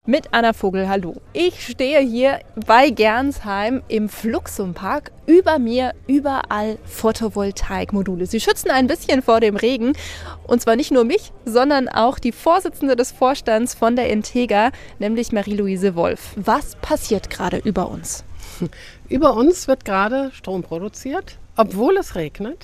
Mit Anna Vogel, hallo. Ich stehe hier bei Gernsheim im Fluxumpark. Über mir überall Photovoltaikmodule. Sie schützen ein bisschen vor dem Regen. Und zwar nicht nur mich, sondern auch die Vorsitzende des Vorstands von der Integra, nämlich Marie-Louise Wolf. Was passiert gerade über uns? Über uns wird gerade Strom produziert, obwohl es regnet.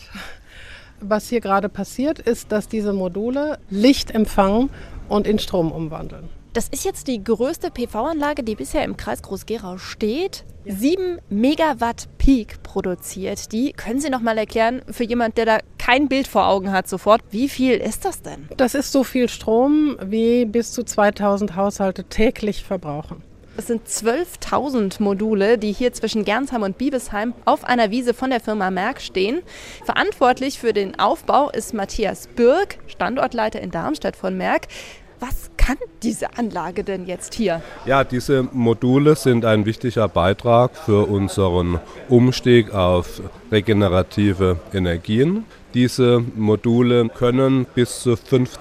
Was hier gerade passiert, ist, dass diese Module Licht empfangen und in Strom umwandeln. Das ist jetzt die größte PV-Anlage, die bisher im Kreis Groß-Gerau steht. 7 Megawatt Peak produziert. Die können Sie noch mal erklären für jemand, der da kein Bild vor Augen hat sofort. Wie viel ist das denn? Das ist so viel Strom, wie bis zu 2000 Haushalte täglich verbrauchen. Es sind 12.000 Module, die hier zwischen Gernsheim und Biebesheim auf einer Wiese von der Firma Merck stehen. Verantwortlich für den Aufbau ist Matthias Birk, Standortleiter in Darmstadt von Merck. Was kann diese Anlage denn jetzt hier? Ja, diese Module sind ein wichtiger Beitrag für unseren Umstieg auf regenerative Energien. Diese Module können bis zu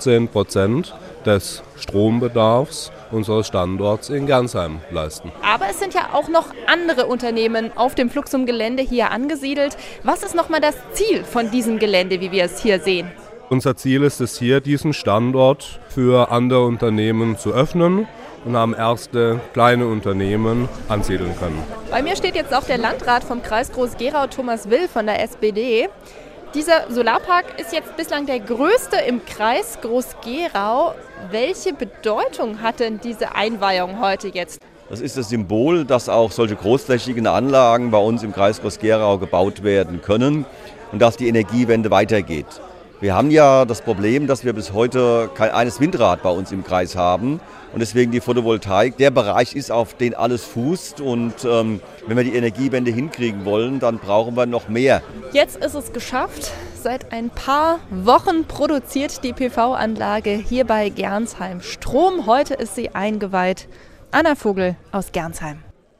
15% des Strombedarfs unseres Standorts in Gernsheim leisten. Aber es sind ja auch noch andere Unternehmen auf dem Fluxum-Gelände hier angesiedelt. Was ist nochmal das Ziel von diesem Gelände, wie wir es hier sehen? Unser Ziel ist es hier, diesen Standort für andere Unternehmen zu öffnen und haben erste kleine Unternehmen ansiedeln können. Bei mir steht jetzt auch der Landrat vom Kreis Groß-Gerau, Thomas Will von der SPD. Dieser Solarpark ist jetzt bislang der größte im Kreis Groß-Gerau. Welche Bedeutung hat denn diese Einweihung heute jetzt? Das ist das Symbol, dass auch solche großflächigen Anlagen bei uns im Kreis Groß-Gerau gebaut werden können und dass die Energiewende weitergeht. Wir haben ja das Problem, dass wir bis heute kein eines Windrad bei uns im Kreis haben und deswegen die Photovoltaik der Bereich ist, auf den alles fußt und wenn wir die Energiewende hinkriegen wollen, dann brauchen wir noch mehr. Jetzt ist es geschafft. Seit ein paar Wochen produziert die PV-Anlage hier bei Gernsheim Strom. Heute ist sie eingeweiht. Anna Vogel aus Gernsheim.